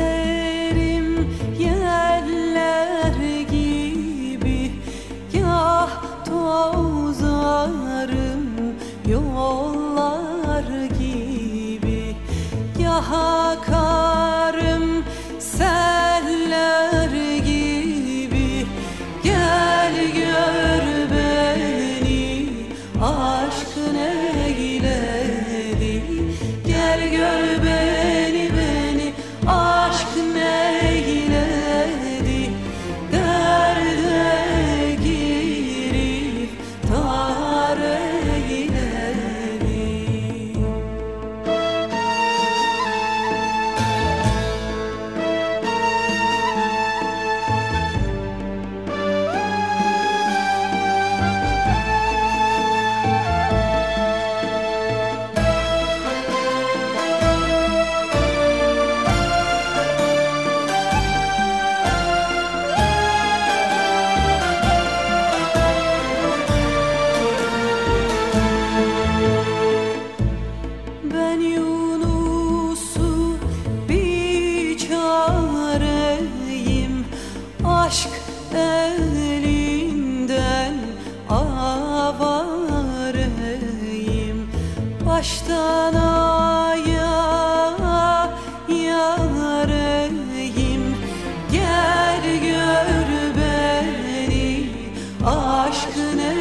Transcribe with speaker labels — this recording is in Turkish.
Speaker 1: Gezerim yerler gibi, gah tozarım yollar gibi, gah akarım seller gibi. Gel gör beni, aşkın eyledi. Gel gör beni, aşk neyledi. Derde girip tar eyledi. Ben Yunus'u biçareyim, aşk elinden avareyim. Baştan ayağa yareyim. Gel gör beni, aşkın